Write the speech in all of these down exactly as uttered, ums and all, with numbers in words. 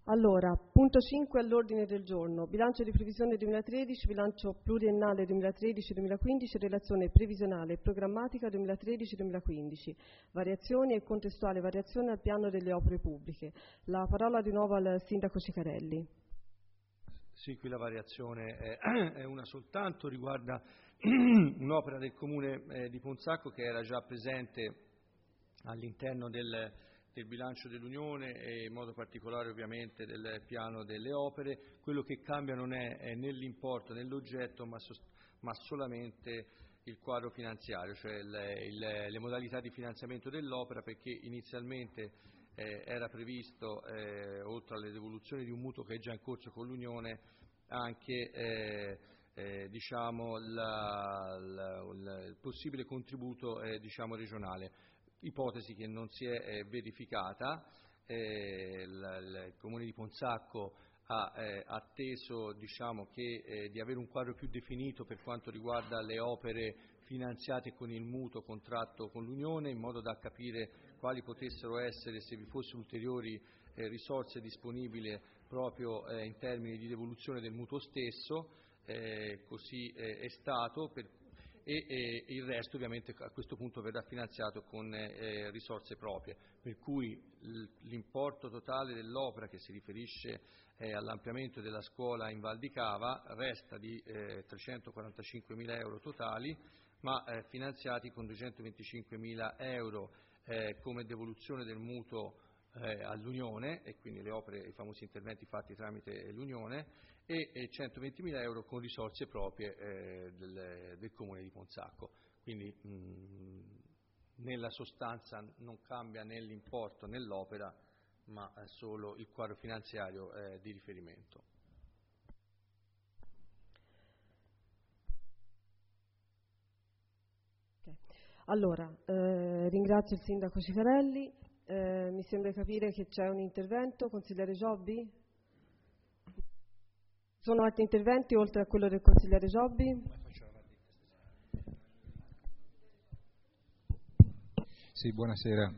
Allora, punto cinque all'ordine del giorno, bilancio di previsione duemilatredici, bilancio pluriennale duemilatredici duemilaquindici, relazione previsionale e programmatica duemilatredici duemilaquindici, variazioni e contestuale variazione al piano delle opere pubbliche. La parola di nuovo al Sindaco Cicarelli. Sì, qui la variazione è, è una soltanto, riguarda un'opera del Comune eh, di Ponzacco che era già presente all'interno del, del bilancio dell'Unione e in modo particolare ovviamente del piano delle opere. Quello che cambia non è, è nell'importo, nell'oggetto, ma, sost- ma solamente il quadro finanziario, cioè il, il, le modalità di finanziamento dell'opera, perché inizialmente eh, era previsto, eh, oltre alle devoluzioni di un mutuo che è già in corso con l'Unione, anche eh, eh, diciamo, la, la, la, il possibile contributo eh, diciamo, regionale. Ipotesi che non si è eh, verificata, eh, l- l- il Comune di Ponzacco ha eh, atteso diciamo, che, eh, di avere un quadro più definito per quanto riguarda le opere finanziate con il mutuo contratto con l'Unione, in modo da capire quali potessero essere, se vi fossero ulteriori eh, risorse disponibili proprio eh, in termini di devoluzione del mutuo stesso, eh, così eh, è stato. Per E, e il resto ovviamente a questo punto verrà finanziato con eh, risorse proprie, per cui l'importo totale dell'opera, che si riferisce eh, all'ampliamento della scuola in Val di Cava, resta di eh, trecentoquarantacinquemila euro totali, ma eh, finanziati con duecentoventicinquemila euro eh, come devoluzione del mutuo eh, all'Unione, e quindi le opere, i famosi interventi fatti tramite l'Unione, e, e centoventimila euro con risorse proprie eh, del, del Comune di Ponzacco. Quindi mh, nella sostanza non cambia né l'importo né l'opera, ma eh, solo il quadro finanziario eh, di riferimento. Okay. Allora, eh, ringrazio il Sindaco Cicarelli. Eh, mi sembra capire che c'è un intervento. Consigliere Giobbi? Sono altri interventi oltre a quello del consigliere Giobbi? Sì, buonasera.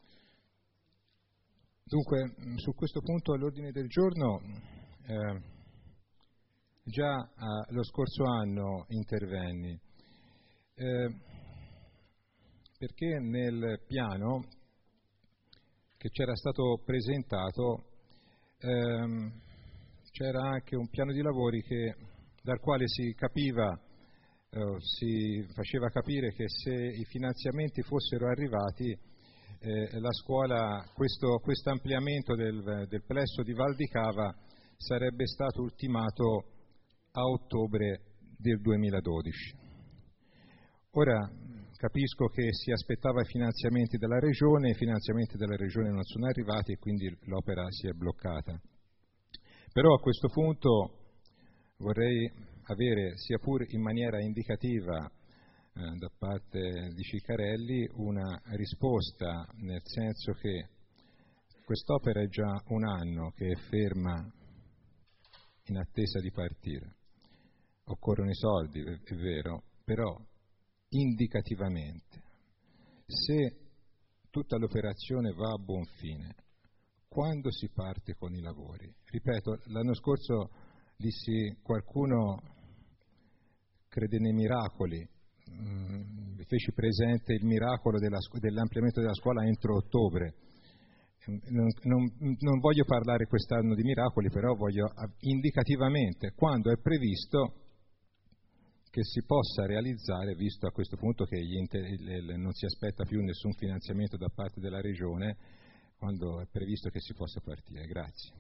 Dunque, su questo punto all'ordine del giorno, eh, già eh, lo scorso anno intervenni, eh, perché nel piano che c'era stato presentato ehm, c'era anche un piano di lavori che, dal quale si capiva, eh, si faceva capire che se i finanziamenti fossero arrivati, eh, la scuola, questo questo ampliamento del, del plesso di Val di Cava sarebbe stato ultimato a ottobre del duemiladodici. Ora capisco che si aspettava i finanziamenti della Regione, i finanziamenti della Regione non sono arrivati e quindi l'opera si è bloccata. Però a questo punto vorrei avere, sia pur in maniera indicativa eh, da parte di Cicarelli, una risposta, nel senso che quest'opera è già un anno che è ferma in attesa di partire. Occorrono i soldi, è vero, però indicativamente, se tutta l'operazione va a buon fine, quando si parte con i lavori? Ripeto, l'anno scorso dissi qualcuno crede nei miracoli, mm, feci presente il miracolo della, dell'ampliamento della scuola entro ottobre. Non, non, non voglio parlare quest'anno di miracoli, però voglio indicativamente, quando è previsto che si possa realizzare, visto a questo punto che gli inter, non si aspetta più nessun finanziamento da parte della Regione, quando è previsto che si possa partire. Grazie.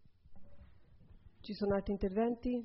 Ci sono altri interventi?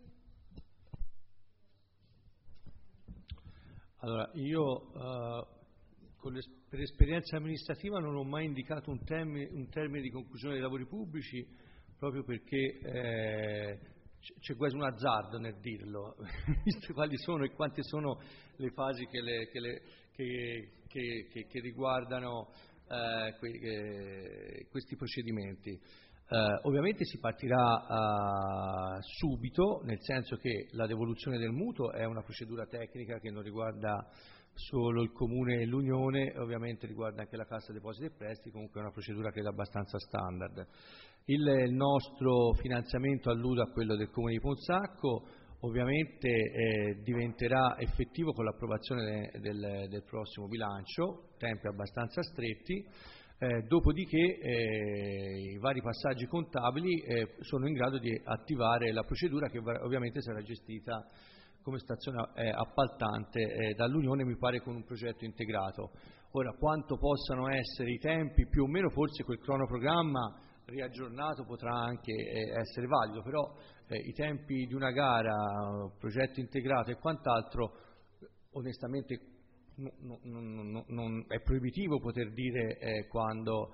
Allora, io uh, con per esperienza amministrativa non ho mai indicato un termine, un termine di conclusione dei lavori pubblici, proprio perché eh, c'è quasi un azzardo nel dirlo, visto quali sono e quante sono le fasi che, le, che, le, che, che, che, che riguardano eh, que, eh, questi procedimenti. Eh, ovviamente si partirà eh, subito, nel senso che la devoluzione del mutuo è una procedura tecnica che non riguarda solo il Comune e l'Unione, ovviamente riguarda anche la Cassa Depositi e Prestiti, comunque è una procedura credo abbastanza standard. Il, il nostro finanziamento allude a quello del Comune di Ponzacco, ovviamente eh, diventerà effettivo con l'approvazione de, del, del prossimo bilancio, tempi abbastanza stretti, eh, dopodiché eh, i vari passaggi contabili eh, sono in grado di attivare la procedura che ovviamente sarà gestita come stazione eh, appaltante eh, dall'Unione, mi pare con un progetto integrato. Ora, quanto possano essere i tempi, più o meno forse quel cronoprogramma riaggiornato potrà anche eh, essere valido, però eh, i tempi di una gara, progetto integrato e quant'altro, onestamente non, non, non, non è proibitivo poter dire eh, quando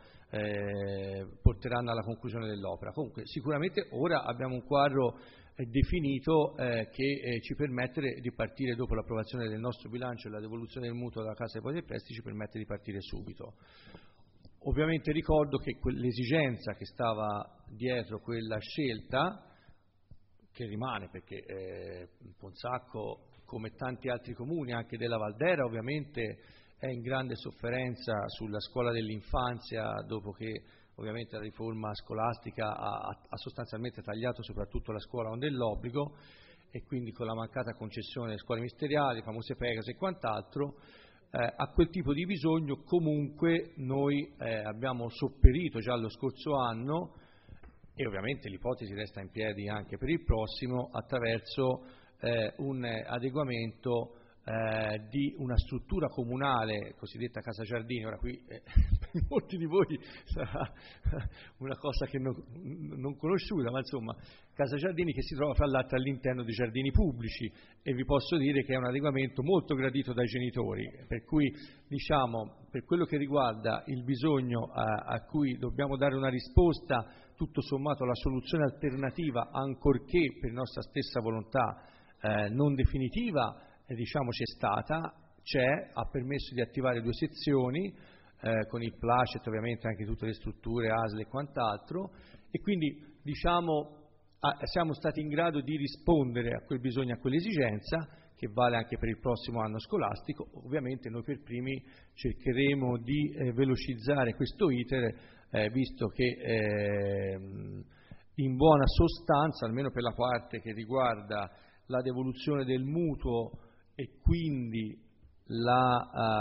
eh, porteranno alla conclusione dell'opera. Comunque sicuramente ora abbiamo un quadro eh, definito eh, che eh, ci permette di partire dopo l'approvazione del nostro bilancio e la devoluzione del mutuo dalla Cassa Depositi e Prestiti, ci permette di partire subito. Ovviamente ricordo che l'esigenza che stava dietro quella scelta, che rimane perché eh, Ponzacco, come tanti altri comuni, anche della Valdera, ovviamente è in grande sofferenza sulla scuola dell'infanzia, dopo che ovviamente la riforma scolastica ha, ha sostanzialmente tagliato soprattutto la scuola non dell'obbligo, e quindi con la mancata concessione delle scuole ministeriali, le famose Pegasus e quant'altro, eh, a quel tipo di bisogno comunque noi eh, abbiamo sopperito già lo scorso anno, e ovviamente l'ipotesi resta in piedi anche per il prossimo, attraverso eh, un adeguamento eh, di una struttura comunale cosiddetta Casa Giardini. Ora qui eh, per molti di voi sarà una cosa che non, non conosciuta, ma insomma Casa Giardini che si trova fra l'altro all'interno dei giardini pubblici, e vi posso dire che è un adeguamento molto gradito dai genitori, per cui diciamo per quello che riguarda il bisogno a, a cui dobbiamo dare una risposta, tutto sommato la soluzione alternativa, ancorché per nostra stessa volontà eh, non definitiva, eh, diciamo c'è stata, c'è, ha permesso di attivare due sezioni eh, con il placet, ovviamente anche tutte le strutture A S L e quant'altro, e quindi diciamo ah, siamo stati in grado di rispondere a quel bisogno, a quell'esigenza, che vale anche per il prossimo anno scolastico. Ovviamente noi per primi cercheremo di eh, velocizzare questo iter, eh, visto che eh, in buona sostanza, almeno per la parte che riguarda la devoluzione del mutuo e quindi la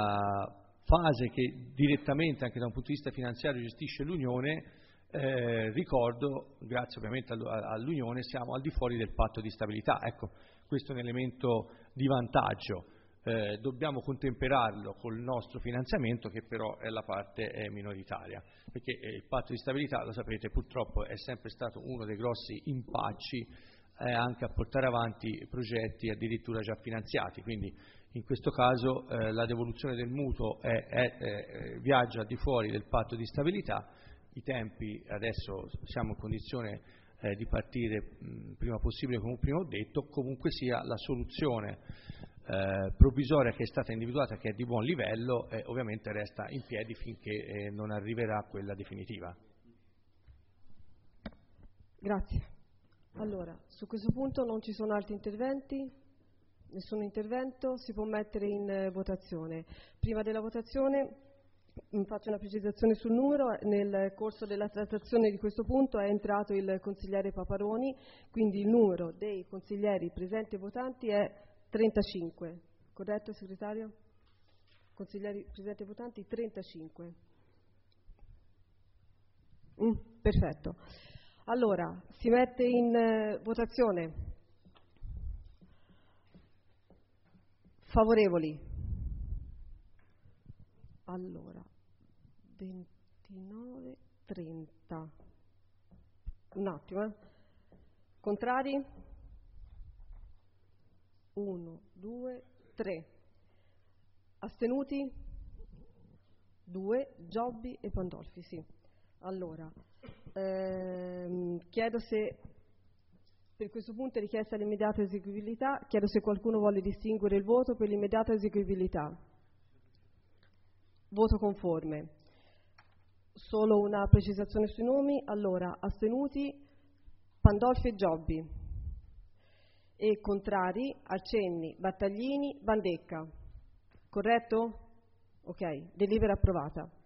uh, fase che direttamente anche da un punto di vista finanziario gestisce l'Unione, eh, ricordo, grazie ovviamente all'Unione, siamo al di fuori del patto di stabilità. Ecco, questo è un elemento di vantaggio. Eh, dobbiamo contemperarlo col nostro finanziamento, che però è la parte eh, minoritaria, perché eh, il patto di stabilità, lo sapete, purtroppo è sempre stato uno dei grossi impacci eh, anche a portare avanti progetti addirittura già finanziati, quindi in questo caso eh, la devoluzione del mutuo è, è, è, viaggia al di fuori del patto di stabilità. I tempi adesso siamo in condizione eh, di partire mh, prima possibile, come prima ho detto. Comunque sia, la soluzione eh, provvisoria che è stata individuata, che è di buon livello, eh, ovviamente resta in piedi finché eh, non arriverà quella definitiva. Grazie. Allora, su questo punto non ci sono altri interventi? Nessun intervento? Si può mettere in eh, votazione. Prima della votazione faccio una precisazione sul numero. Nel corso della trattazione di questo punto è entrato il consigliere Paparoni, quindi il numero dei consiglieri presenti e votanti è trentacinque. Corretto, segretario? Consiglieri presenti e votanti trentacinque. Mm, perfetto. Allora, si mette in eh, votazione. Favorevoli? Allora, ventinove, trenta. Un attimo, eh. Contrari? uno, due, tre. Astenuti? due. Giobbi e Pandolfi, sì. Allora, ehm, chiedo se per questo punto è richiesta l'immediata eseguibilità. Chiedo se qualcuno vuole distinguere il voto per l'immediata eseguibilità. Voto conforme. Solo una precisazione sui nomi. Allora, astenuti Pandolfi e Giobbi, e contrari Arcenni, Battaglini, Bandecca. Corretto? Ok, delibera approvata.